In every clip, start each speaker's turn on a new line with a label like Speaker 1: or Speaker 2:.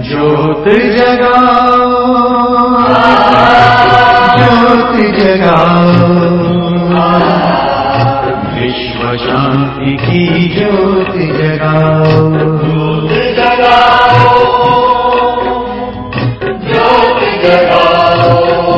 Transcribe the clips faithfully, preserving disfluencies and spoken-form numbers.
Speaker 1: ज्योत जगाओ, ज्योत जगाओ, विश्व शांति की ज्योत जगाओ, ज्योत जगाओ, ज्योत जगाओ।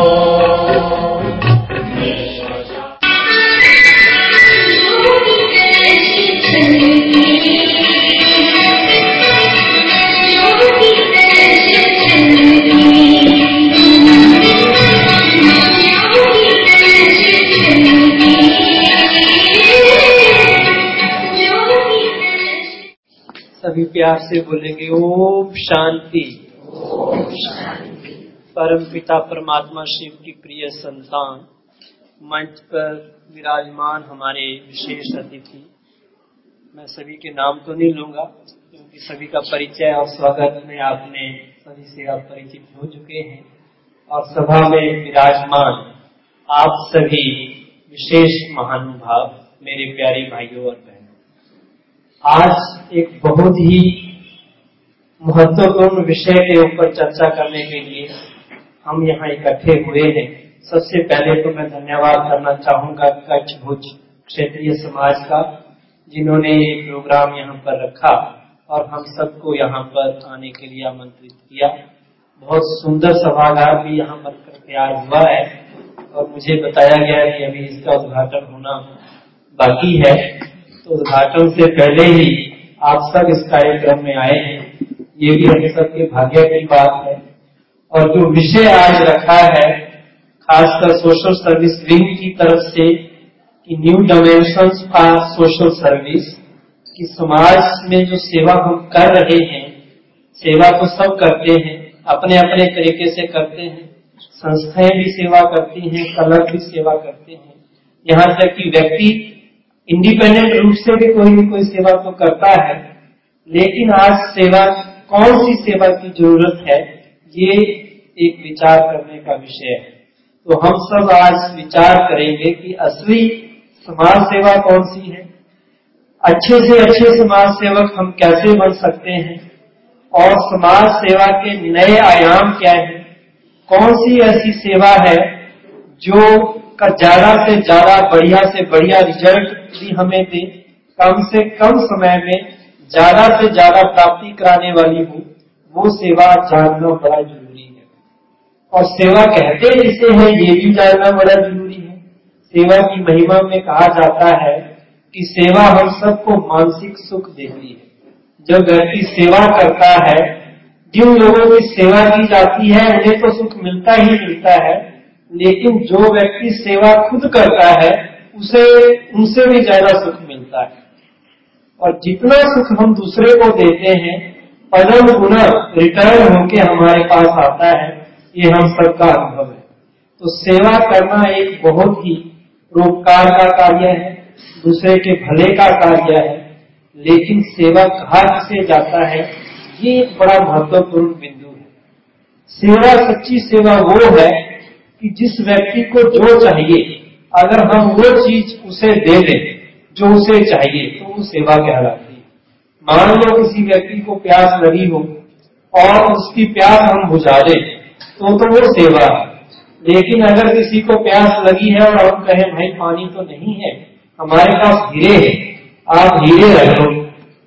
Speaker 2: सभी प्यार से बोलेंगे ओम शांति। परम पिता परमात्मा शिव की प्रिय संतान, मंच पर विराजमान हमारे विशेष अतिथि, मैं सभी के नाम तो नहीं लूंगा क्योंकि सभी का परिचय और स्वागत में आपने सभी से आप परिचित हो चुके हैं। और सभा में विराजमान आप सभी विशेष महानुभाव, मेरे प्यारे भाइयों और बहनों, आज एक बहुत ही महत्वपूर्ण विषय के ऊपर चर्चा करने के लिए हम यहाँ इकट्ठे हुए हैं। सबसे पहले तो मैं धन्यवाद करना चाहूंगा कच्छ भुज क्षेत्रीय समाज का, जिन्होंने ये प्रोग्राम यहाँ पर रखा और हम सबको यहाँ पर आने के लिए आमंत्रित किया। बहुत सुंदर सभागार भी यहाँ बनकर तैयार हुआ है और मुझे बताया गया कि अभी इसका उद्घाटन होना बाकी है। तो उद्घाटन से पहले ही आप सब इस कार्यक्रम में आए हैं, ये भी हम सबके भाग्य की बात है। और जो विषय आज रखा है, खासकर सोशल सर्विस विंग की तरफ से कि new dimensions for social service, कि समाज में जो सेवा हम कर रहे हैं, सेवा तो सब करते हैं, अपने अपने तरीके से करते हैं, संस्थाएं भी सेवा करती हैं, क्लब भी सेवा करते हैं, यहाँ तक कि व्यक्ति इंडिपेंडेंट रूप से भी कोई भी कोई सेवा तो करता है। लेकिन आज सेवा, कौन सी सेवा की जरूरत है, ये एक विचार करने का विषय है। तो हम सब आज विचार करेंगे कि असली समाज सेवा कौन सी है, अच्छे से अच्छे समाज सेवक हम कैसे बन सकते हैं, और समाज सेवा के नए आयाम क्या है, कौन सी ऐसी सेवा है जो का ज्यादा से ज्यादा बढ़िया से बढ़िया रिजल्ट भी हमें दे, कम से कम समय में ज्यादा से ज्यादा प्राप्ति कराने वाली हो, वो सेवा जानना बड़ा जरूरी है। और सेवा कहते जिसे है, ये भी जानना बड़ा जरूरी है। सेवा की महिमा में कहा जाता है कि सेवा हम सबको मानसिक सुख देती है। जब व्यक्ति सेवा करता है, जिन लोगों की सेवा की जाती है उन्हें तो सुख मिलता ही मिलता है, लेकिन जो व्यक्ति सेवा खुद करता है उसे उनसे भी ज्यादा सुख मिलता है। और जितना सुख हम दूसरे को देते हैं, पदम गुना रिटर्न होके हमारे पास आता है, ये हम सबका अनुभव है। तो सेवा करना एक बहुत ही रोपकार का कार्य है, दूसरे के भले का कार्य है। लेकिन सेवा कहाँ किसे जाता है, ये एक बड़ा महत्वपूर्ण बिंदु है। सेवा, सच्ची सेवा वो है कि जिस व्यक्ति को जो चाहिए, अगर हम वो चीज उसे दे दें जो उसे चाहिए, तो वो सेवा कहलाती है। मान लो किसी व्यक्ति को प्यास लगी हो और उसकी प्यास हम बुझा दें, तो तो वो सेवा है। लेकिन अगर किसी को प्यास लगी है और हम कहें भाई पानी तो नहीं है, हमारे पास हीरे है, आप हीरे रख लो,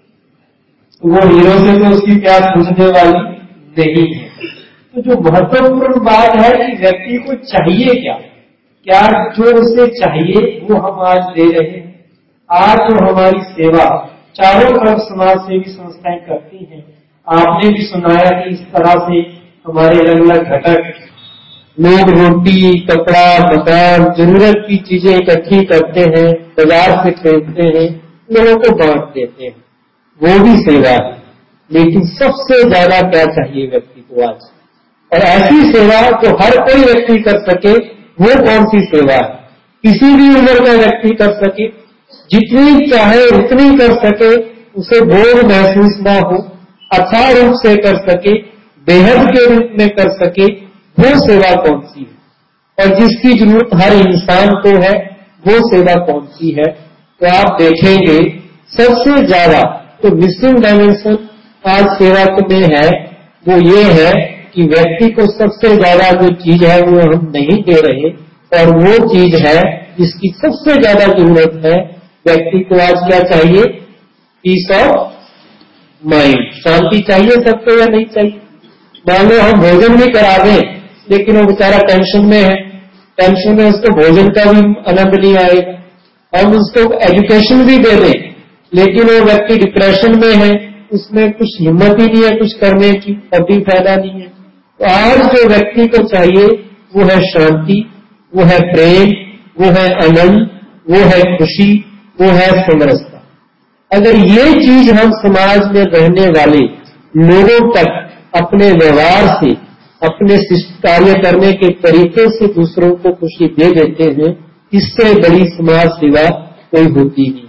Speaker 2: तो वो हीरो से तो उसकी प्यास बुझने वाली नहीं है। तो जो महत्वपूर्ण बात है कि व्यक्ति को चाहिए क्या, क्या जो उसे चाहिए वो हम आज दे रहे हैं। आज जो हमारी सेवा चारों तरफ समाज सेवी संस्थाएं करती हैं, आपने भी सुनाया कि इस तरह से हमारे अलग अलग घटक लोग रोटी, कपड़ा, मकान, जरूरत की चीजें इकट्ठी करते हैं, बाजार से खरीदते हैं, लोगों को बांट देते हैं, वो भी सेवा है। लेकिन सबसे ज्यादा क्या चाहिए व्यक्ति को आज, और ऐसी सेवा जो हर कोई व्यक्ति कर सके, वो कौन सी सेवा है, किसी भी उम्र का व्यक्ति कर सके, जितनी चाहे उतनी कर सके, उसे बोझ महसूस ना हो, अच्छा रूप से कर सके, बेहद के रूप में कर सके, वो सेवा कौन सी है। और जिसकी जरूरत हर इंसान को है, वो सेवा कौन सी है। तो आप देखेंगे सबसे ज्यादा तो मिसिंग डायमेंशन आज सेवा में है
Speaker 3: वो ये है कि व्यक्ति को सबसे ज्यादा जो चीज है वो हम नहीं दे रहे, और वो चीज है जिसकी सबसे ज्यादा जरूरत है। व्यक्ति को आज क्या चाहिए? पीस ऑफ माइंड, शांति चाहिए सबको या नहीं चाहिए? मान लो हम भोजन भी करा दें लेकिन वो बेचारा टेंशन में है, टेंशन में उसको भोजन का भी आनंद नहीं आएगा। हम उसको एजुकेशन भी दे दें लेकिन वो व्यक्ति डिप्रेशन में है, उसमें कुछ हिम्मत ही नहीं है कुछ करने की, तब भी फायदा नहीं है। तो आज जो व्यक्ति को चाहिए वो है शांति, वो है प्रेम, वो है आनंद, वो है खुशी, वो है समरसता। अगर ये चीज हम समाज में रहने वाले लोगों तक अपने व्यवहार से, अपने कार्य करने के तरीके से दूसरों को खुशी दे देते हैं, इससे बड़ी समाज सेवा कोई होती नहीं।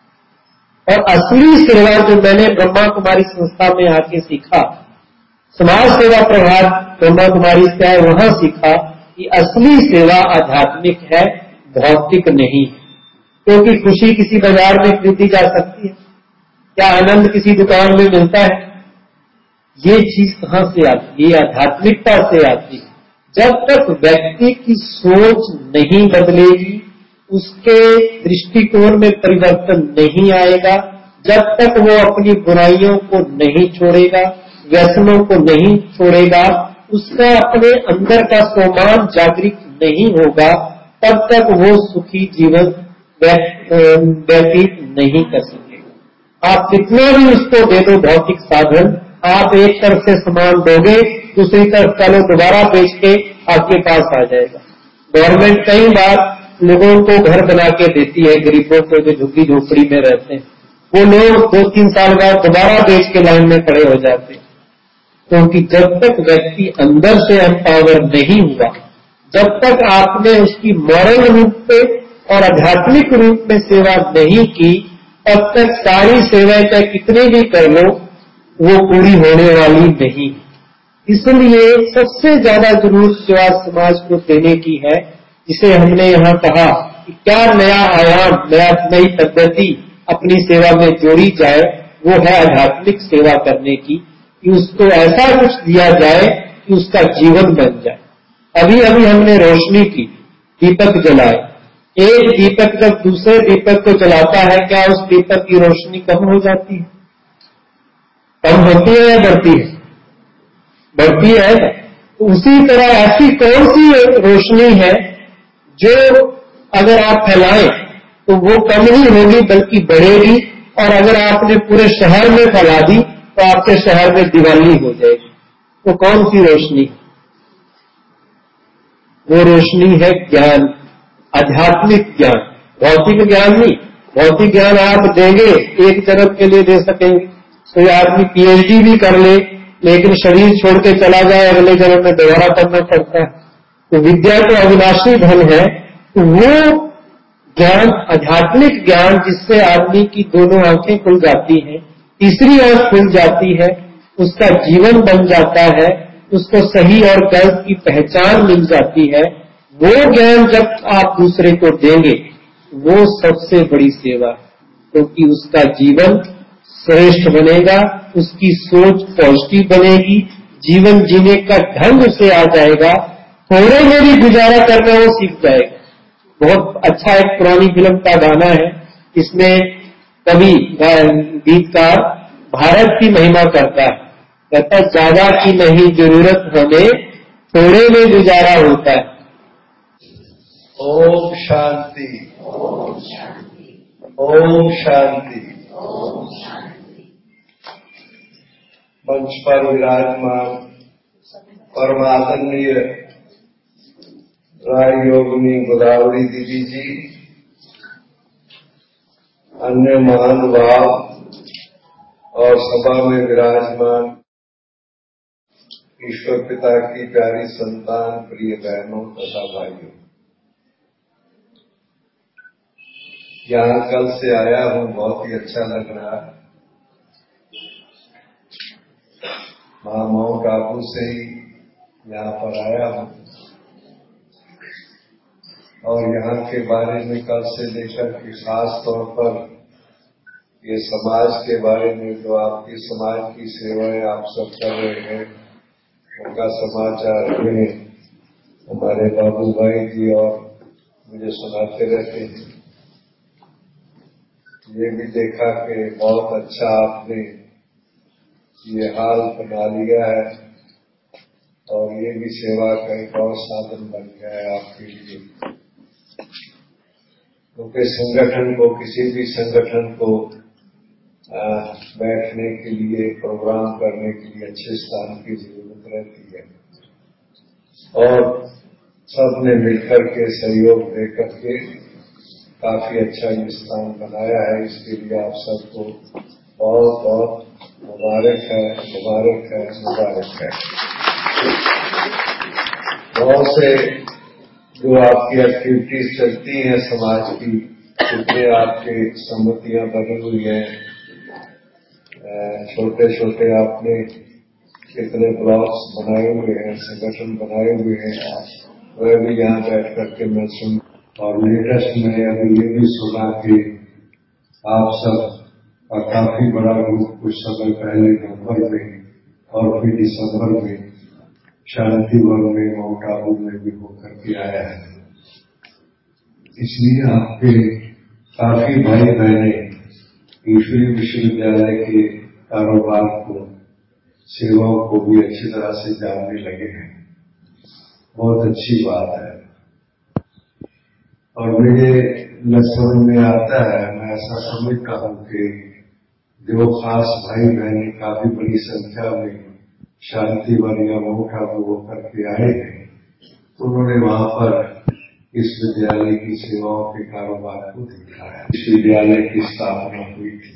Speaker 3: और असली सेवा जो मैंने ब्रह्मा कुमारी संस्था में आके सीखा, समाज सेवा प्रभाग ब्रह्मा कुमारी से आए, वहां सीखा कि असली सेवा आध्यात्मिक है, भौतिक नहीं। क्योंकि खुशी किसी बाजार में खरीदी जा सकती है क्या? आनंद किसी दुकान में मिलता है? ये चीज कहां से आती है? ये आध्यात्मिकता से आती है। जब तक व्यक्ति की सोच नहीं बदलेगी, उसके दृष्टिकोण में परिवर्तन नहीं आएगा, जब तक वो अपनी बुराइयों को नहीं छोड़ेगा, व्यसनों को नहीं छोड़ेगा, उसका अपने अंदर का स्वमान जागृत नहीं होगा, तब तक वो सुखी जीवन व्यतीत नहीं कर सकेगा। आप कितना भी उसको दे दो भौतिक साधन, आप एक तरफ से सामान दोगे, दूसरी तरफ चलो दोबारा बेच के आपके पास आ जाएगा। गवर्नमेंट कई बार लोगों को घर बना के देती है, गरीबों को जो झुग्गी झोपड़ी में रहते हैं, वो लोग दो तीन साल बाद दोबारा बेच के लाइन में खड़े हो जाते हैं। क्योंकि जब तक व्यक्ति अंदर से एम्पावर नहीं हुआ, जब तक आपने उसकी मॉरल रूप पे और आध्यात्मिक रूप में सेवा नहीं की, तब तक सारी सेवाएं चाहे कितने भी कर लो वो पूरी होने वाली नहीं। इसलिए सबसे ज्यादा जरूरत सेवा समाज को देने की है, जिसे हमने यहाँ कहा कि क्या नया आयाम, नया नई पद्धति अपनी सेवा में जोड़ी जाए, वो है आध्यात्मिक सेवा करने की, कि उसको ऐसा कुछ दिया जाए कि उसका जीवन बन जाए। अभी अभी हमने रोशनी की, दीपक जलाए, एक दीपक जब दूसरे दीपक को जलाता है, क्या उस दीपक की रोशनी कम हो जाती है? कम होती है या बढ़ती है? बढ़ती है। तो उसी तरह ऐसी कौन सी रोशनी है जो अगर आप फैलाएं तो वो कम ही होगी बल्कि बढ़ेगी, और अगर आपने पूरे शहर में फैला दी तो आपके शहर में दिवाली हो जाएगी। तो कौन सी रोशनी? वो रोशनी है ज्ञान, आध्यात्मिक ज्ञान, भौतिक ज्ञान नहीं। भौतिक ज्ञान आप देंगे एक जन्म के लिए दे सकेंगे। कोई आदमी पीएचडी भी कर ले लेकिन शरीर छोड़ के चला जाए, अगले जन्म में दोबारा करना पड़ता है। तो विद्या तो अविनाशी धन है। तो वो ज्ञान, आध्यात्मिक ज्ञान, जिससे आदमी की दोनों आंखें खुल जाती हैं, तीसरी आंख खुल जाती है, उसका जीवन बन जाता है, उसको सही और गलत की पहचान मिल जाती है, वो ज्ञान जब आप दूसरे को देंगे वो सबसे बड़ी सेवा, क्योंकि तो उसका जीवन श्रेष्ठ बनेगा, उसकी सोच पॉजिटिव बनेगी, जीवन जीने का ढंग उसे आ जाएगा, थोड़े में भी गुजारा करना वो सीख जाएगा। बहुत अच्छा एक पुरानी फिल्म का गाना है, इसमें कवि गीतकार भारत की महिमा करता है, कहता है ज्यादा की नहीं जरूरत हमें, थोड़े में गुजारा होता है।
Speaker 4: ओम शांति, ओम शांति, ओम शांति। मंच पर विराजमान परमादरणीय राय योगिनी गोदावरी दीदी जी, अन्य महानुभाव और सभा में विराजमान ईश्वर पिता की प्यारी संतान, प्रिय बहनों तथा भाइयों, यहाँ कल से आया हूँ, बहुत ही अच्छा लग रहा है। मां माउंट आबू से ही यहाँ पर आया हूँ और यहाँ के बारे में कल से लेकर के खास तौर पर ये समाज के बारे में, जो आपकी समाज की सेवाएं आप सब कर रहे हैं, उनका समाचार में हमारे बाबू भाई जी और मुझे सुनाते रहते हैं। ये भी देखा कि बहुत अच्छा आपने ये हाल बना लिया है और ये भी सेवा का एक और साधन बन गया है आपके लिए। क्योंकि संगठन को, किसी भी संगठन को आ, बैठने के लिए, प्रोग्राम करने के लिए अच्छे स्थान की जरूरत रहती है और सबने मिलकर के सहयोग देकर के काफी अच्छा ये स्थान बनाया है। इसके लिए आप सबको बहुत बहुत मुबारक है, मुबारक है, मुबारक है। बहुत से जो आपकी एक्टिविटीज चलती हैं समाज की, जितने आपके सम्मतियां बनी हुई हैं, छोटे छोटे आपने कितने ब्लॉक्स बनाए हुए हैं, संगठन बनाए हुए हैं, वह भी यहाँ बैठ करके मैं सुन। और लेटेस्ट में अभी ये भी सुना कि आप सब और काफी बड़ा ग्रुप कुछ समय पहले नवंबर में और फिर दिसंबर में शांति वन में, माउंट आबू में भी होकर के आया है। इसलिए आपके काफी भाई बहने ईश्वरीय विश्वविद्यालय के कारोबार को, सेवाओं को भी अच्छी तरह से जानने लगे हैं। बहुत अच्छी बात है और मेरे न समझ में आता है, मैं ऐसा समझता हूं कि जो खास भाई बहने काफी बड़ी संख्या में शांति वन या माउंट आबू होकर के आए हैं, तो उन्होंने वहां पर इस विद्यालय की सेवाओं के कारोबार को देखा है। इस विद्यालय की स्थापना हुई थी।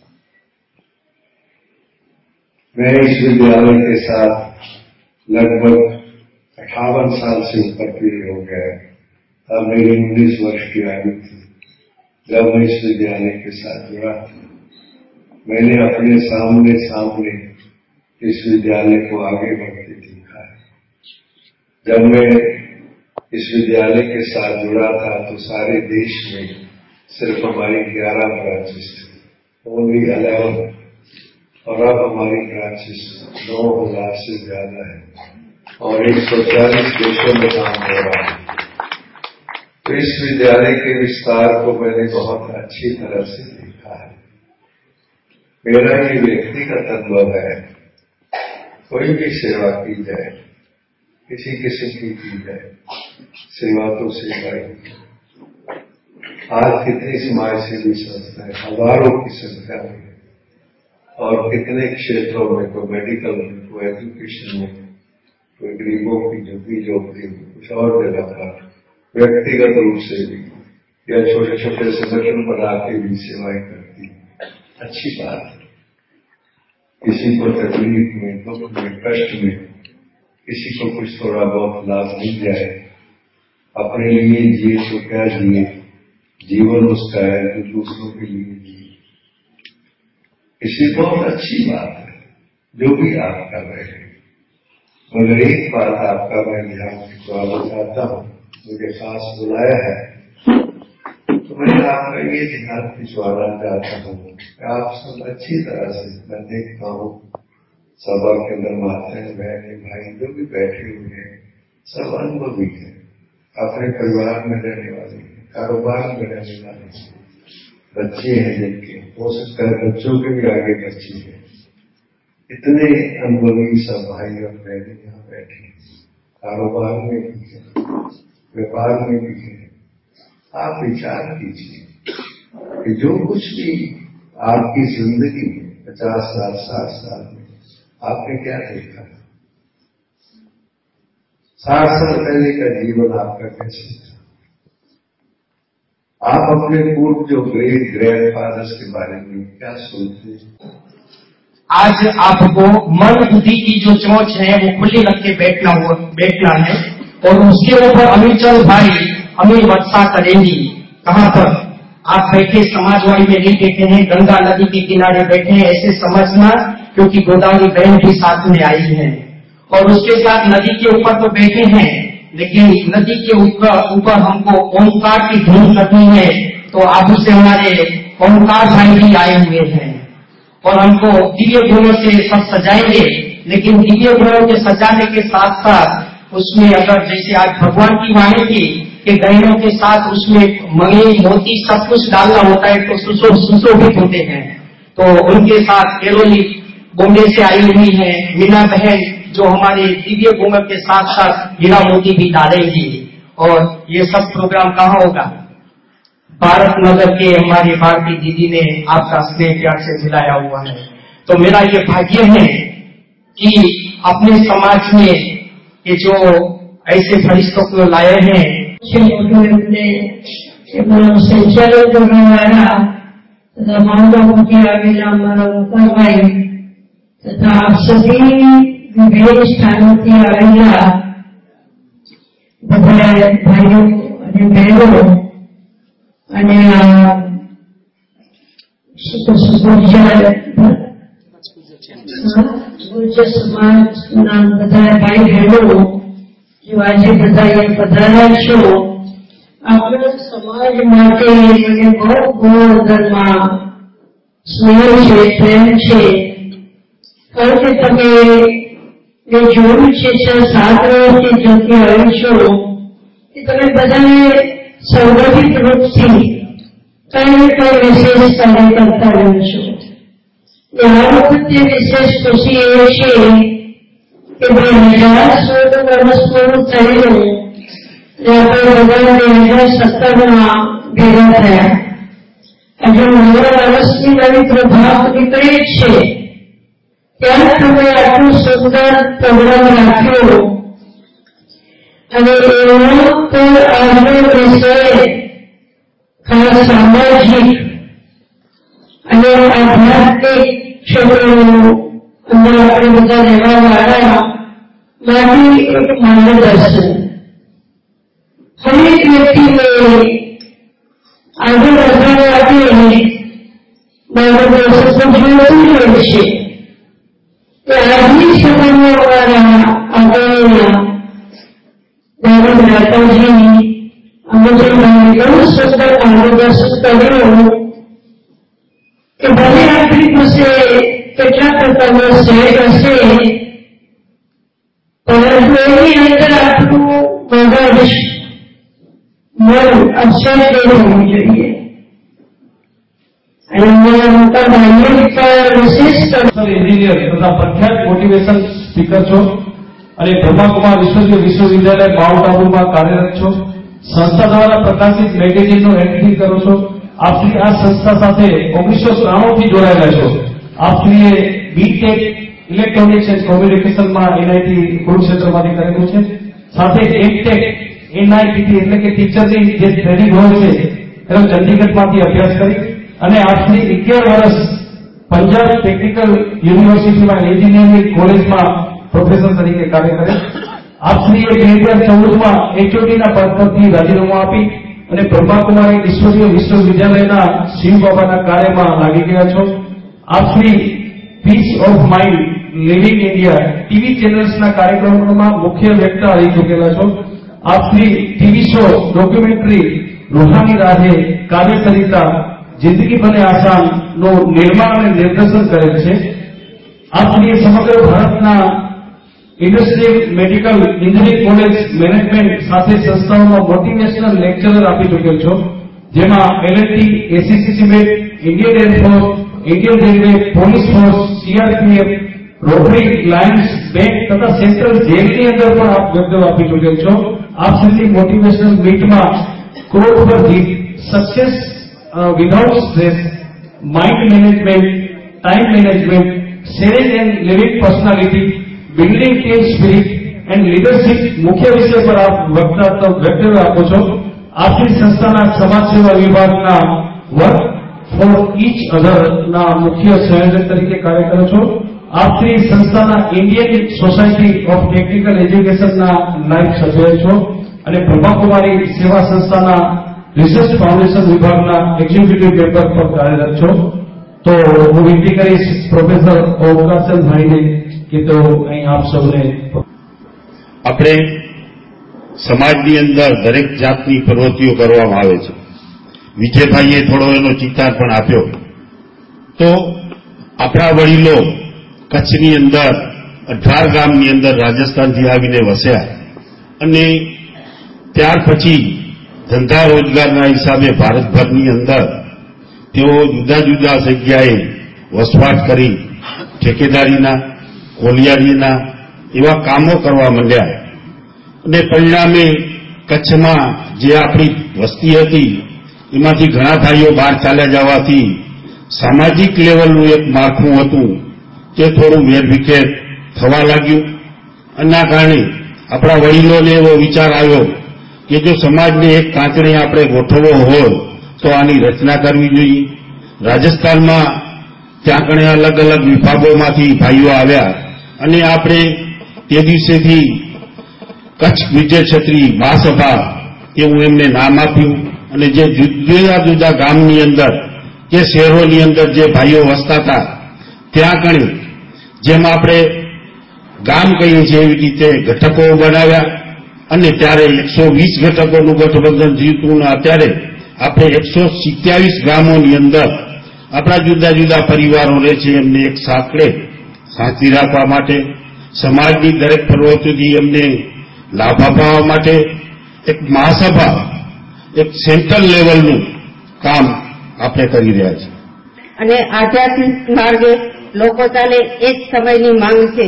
Speaker 4: मैं इस विद्यालय के साथ लगभग अठावन साल से ऊपर पीढ़ी हो गए। तब मेरी उन्नीस वर्ष की आयु थी जब मैं इस विद्यालय के साथ जुड़ा था। मैंने अपने सामने सामने इस विद्यालय को आगे बढ़ते देखा है। जब मैं इस विद्यालय के साथ जुड़ा था तो सारे देश में सिर्फ हमारी ग्यारह ब्रांचेस थी, ओनली अलेवन, और अब हमारी ब्रांचेस नौ हजार से ज्यादा है और एक सौ चालीस देशों में काम हो रहा है। तो इस विद्यालय के विस्तार को मैंने बहुत अच्छी तरह से देखा है। मेरा ये व्यक्तिगत अनुभव है, कोई भी सेवा की जाए, किसी किस्म की की जाए, सेवा तो सेवा ही। आज कितनी समाज सेवी संस्थाएं हजारों की संख्या में और कितने क्षेत्रों में, कोई मेडिकल में, कोई एजुकेशन में, कोई गरीबों की झुग्गी झोपड़ी में, कुछ और जगह पर व्यक्तिगत रूप से भी या छोटे छोटे संगठन बना के भी सेवाएं करती है। अच्छी बात है। किसी को तकलीफ में, दुख में, कष्ट में, किसी को कुछ थोड़ा बहुत लाभ मिल जाए, अपने लिए जिए तो क्या जिए, जीवन उसका है जो दूसरों के लिए जिए, इसलिए बहुत अच्छी बात है जो भी आप कर रहे हैं। मगर एक बात आपका मैं ध्यान दिलवाना चाहता हूँ, मुझे खास बुलाया है तो मैं आपका ये ध्यान दिलवाना चाहता हूँ कि आप सब अच्छी तरह से, मैं देखता हूँ सभा के अंदर माताएं, बहने, भाई जो भी बैठे हुए हैं सब अनुभवी है, अपने परिवार में रहने वाले हैं, कारोबार में रहने वाले हैं, बच्चे हैं जिनके, हो सकता है बच्चों के भी आगे बच्चे हैं। इतने अनुभवी सब भाई और बहने यहाँ बैठे हैं, कारोबार में भी है, व्यापार में भी है। आप विचार कीजिए कि जो कुछ भी आपकी जिंदगी में पचास साल, साठ साल में आपने क्या देखा, साठ साल पहले का जीवन आपका कैसे था, आप अपने पूर्व जो ग्रेट ग्रैंड फादर्स के बारे में क्या सोचते हैं?
Speaker 3: आज आपको मन बुद्धि की जो चोंच है वो खुली रख के बैठना हुआ बैठना है और उसके ऊपर अमीरचंद भाई अमीर वर्षा करेंगी। कहाँ पर आप बैठे, समाजवाड़ी में नहीं बैठे हैं, गंगा नदी के किनारे बैठे हैं ऐसे समझना, क्योंकि गोदावरी बहन भी साथ में आई है और उसके साथ नदी के ऊपर तो बैठे हैं, लेकिन नदी के ऊपर ऊपर हमको ओंकार की धुन करनी है तो आप उससे हमारे ओंकार भाई भी आए हुए हैं और हमको दिव्य गुणों से सब सजाएंगे लेकिन दिव्य गुणों के सजाने के साथ साथ उसमें अगर जैसे आज भगवान की वाणी थी कि गहनों के साथ उसमें मंगे मोती सब कुछ डालना होता है तो सुशो सुशोभित होते हैं। तो उनके साथ केरोली बॉम्बे से आई हुई है मीना बहन, जो हमारे दिव्य गुणों के साथ साथ हीरा मोती भी डालेंगी। और ये सब प्रोग्राम कहाँ होगा? भारत नगर के हमारी भारती दीदी ने आपका स्नेह प्यार से बुलाया हुआ है। तो मेरा ये भाग्य है कि अपने समाज में ये जो ऐसे फरिश्तों को लाए हैं,
Speaker 5: संचालन करने वाला तथा मानव की आगे हमारा भाई तथा आप सभी विभिन्न स्थानों की आवेला બધા ભાઈઓ અને બહેનો અને ગુર્જર સમાજના બધા ભાઈ બહેનો જો આજે બધા પધાર્યા છો, આપણા સમાજ માટે મને બહુ બહુ અંદરમાં સ્નેહ છે, પ્રેમ છે, કારણ કે તમે એ જોયું છે છ સાત વર્ષથી જતી આવી છો કે તમે બધાને સંગઠિત રૂપથી કઈ ને કઈ વિશેષ કાર્ય કરતા રહ્યો છો. આ વખતે વિશેષ ખુશી એ છે કે બે હજાર સોળ વર્ષ પૂરું થયું અને આપણે બધા બે હજાર સત્તરમાં ભેગા થયા. હજુ નવ વર્ષની નવી પ્રભાત નીકળી છે ત્યારે તમે આટલું સુંદર પ્રોગ્રામ રાખ્યો અને એનો પર આજનો વિષય ખાસ સામાજિક અને આધ્યાત્મિક ક્ષેત્રોનું અંદર આપણે બધા રહેવા વાળા માટે એક માર્ગદર્શન. હરેક વ્યક્તિને આગળ વધવા માટે માર્ગદર્શન જોઈતું હોય છે. આજની સમયમાં અમારા આગળના દાદા દાદાજી અમરજીભાઈ બહુ સુંદર માર્ગદર્શન કર્યું કે ભલે આપણી પાસે કેટલા પ્રકારનો સેટ હશે પરંતુ એની અંદર આપણું મગજ મન અપસેટ નહીં હોવું જોઈએ.
Speaker 6: એન્જિનિયર તથા પ્રખ્યાત મોટિવેશન સ્પીકર છો અને બ્રહ્માકુમાર વિશ્વવિદ્યાલય માઉન્ટ આબુમાં કાર્યરત છો. સંસ્થા દ્વારા પ્રકાશિત મેગેઝિનનું એડિટિંગ કરો છો. આપની આ સંસ્થા સાથે ઓગણીસો ત્રાણું થી જોડાયેલા છો. આપની બીટેક ઇલેક્ટ્રોનિક્સ એન્ડ કોમ્યુનિકેશનમાં એનઆઈટી કુરુક્ષેત્રમાંથી કરેલું છે. સાથે એમટેક એનઆઈટી એટલે કે ટીચરની જે ટ્રેનિંગ હોય છે એનો ચંદીગઢમાંથી અભ્યાસ કરી અને આજથી અગિયાર વર્ષ પંજાબ ટેકનિકલ યુનિવર્સિટીમાં એન્જિનિયરિંગ કોલેજમાં પ્રોફેસર તરીકે કાર્ય કરે. આપશ્રીએ બે હજાર ચૌદમાં એચઓડીના પદ પરથી રાજીનામું આપી અને બ્રહ્માકુમારી ઈશ્વરીય વિશ્વવિદ્યાલયના શિવબાબાના કાર્યમાં લાગી ગયા છો. આપશ્રી peace of mind living India TV ચેનલ્સના કાર્યક્રમોમાં મુખ્ય વક્તા રહી ચૂકેલા છો. આપશ્રી ટીવી શો ડોક્યુમેન્ટરી રૂહાની રાહે કાર્યકરિતા જિંદગી બને આસાન નું નિર્માણ અને નિર્દેશન કરેલ છે. આપશ્રીએ સમગ્ર ભારતના industrial medical engineering college management સાથે સંસ્થાઓમાં મોટિવેશનલ લેક્ચરર આપી ચૂકેલ છો, જેમાં LNT, ACC cement, Indian air force, Indian railway, police force, CRPF, Rotary, Lions bank તથા સેન્ટ્રલ જેલની અંદર પણ આપ વક્તવ્ય આપી ચૂકેલ છો. આપશ્રીની મોટિવેશનલ મીટમાં ક્રોધ પર જીત, success without stress, mind management, time management, sharing and living personality, building team spirit and leadership મુખ્ય વિષય પર આપ વક્તવ્ય આપો છો. આપની સંસ્થાના સમાજ સેવા વિભાગના વર્ક ફોર ઈચ અધરના મુખ્ય સંયોજક તરીકે કાર્ય કરો છો. આપની સંસ્થાના ઇન્ડિયન સોસાયટી ઓફ ટેકનિકલ એજ્યુકેશનના લાઈફ સભ્ય છો અને બ્રહ્માકુમારી સેવા સંસ્થાના રિસર્ચ ફાઉન્ડેશન વિભાગના એક્ઝિક્યુટિવ મેમ્બર પર કાર્યરત છો. તો હું વિનંતી કરીશ પ્રોફેસર ઓમકારચંદભાઈને કે તો અહીં આપ સૌને.
Speaker 7: આપણે સમાજની અંદર દરેક જાતની પ્રવૃત્તિઓ કરવામાં આવે છે. વિજયભાઈએ થોડો એનો ચિતાર પણ આપ્યો. તો આપણા વડીલો કચ્છની અંદર અઢાર ગામની અંદર રાજસ્થાનથી આવીને વસ્યા અને ત્યાર પછી ધંધા રોજગારના હિસાબે ભારતભરની અંદર તેઓ જુદા જુદા જગ્યાએ વસવાટ કરી ઠેકેદારીના, કોલિયારીના એવા કામો કરવા માંડ્યા અને પરિણામે કચ્છમાં જે આપણી વસ્તી હતી એમાંથી ઘણા ભાઈઓ બહાર ચાલ્યા જવાથી સામાજિક લેવલનું એક માળખું હતું તે થોડું વેરવિખેર થવા લાગ્યું. આના કારણે આપણા વડીલોને એવો વિચાર આવ્યો કે જો સમાજને એક કાંકણે આપણે ગોઠવવો હોય તો આની રચના કરવી જોઈએ. રાજસ્થાનમાં ત્યાં કણે અલગ અલગ વિભાગોમાંથી ભાઈઓ આવ્યા અને આપણે તે દિવસેથી કચ્છ વિજય ક્ષત્રિય મહાસભા એવું એમને નામ આપ્યું અને જે જુદા જુદા ગામની અંદર કે શહેરોની અંદર જે ભાઈઓ વસતા હતા ત્યાં કણે જેમ આપણે ગામ કહીએ છીએ એવી રીતે ઘટકો બનાવ્યા અને ત્યારે એકસો વીસ ઘટકોનું ગઠબંધન જીવતું અત્યારે આપણે એકસો સિત્યાવીસ ગામોની અંદર આપણા જુદા જુદા પરિવારો રહે છે એમને એક સાંકળે સાંચી રાખવા માટે, સમાજની દરેક પ્રવૃત્તિથી એમને લાભ અપાવવા માટે એક મહાસભા, એક સેન્ટ્રલ લેવલનું કામ આપણે કરી રહ્યા છીએ.
Speaker 8: અને આધ્યાત્મિક માર્ગે લોકો ચાલે એ જ સમયની માંગ છે.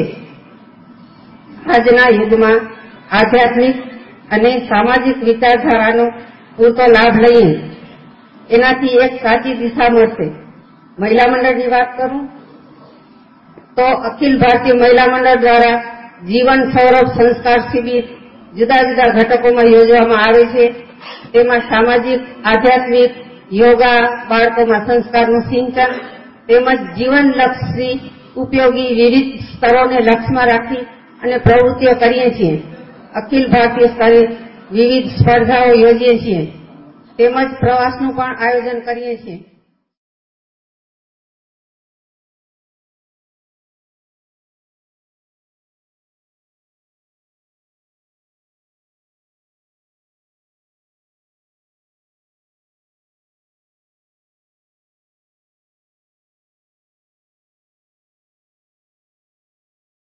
Speaker 8: આજના યુગમાં આધ્યાત્મિક અને સામાજિક વિચારધારાનો પૂરતો લાભ લઈએ એનાથી એક સાચી દિશા મળશે. મહિલા મંડળની વાત કરું તો અખિલ ભારતીય મહિલા મંડળ દ્વારા જીવન સૌરભ સંસ્કાર શિબિર જુદા જુદા ઘટકોમાં યોજવામાં આવે છે. તેમાં સામાજિક, આધ્યાત્મિક, યોગા, બાળકોમાં સંસ્કારનું સિંચન તેમજ જીવનલક્ષી ઉપયોગી વિવિધ સ્તરોને લક્ષ્યમાં રાખી અને પ્રવૃત્તિઓ કરીએ છીએ. અખિલ ભારતીય સ્તરે વિવિધ સ્પર્ધાઓ યોજીએ છીએ તેમજ પ્રવાસનું પણ આયોજન કરીએ છીએ.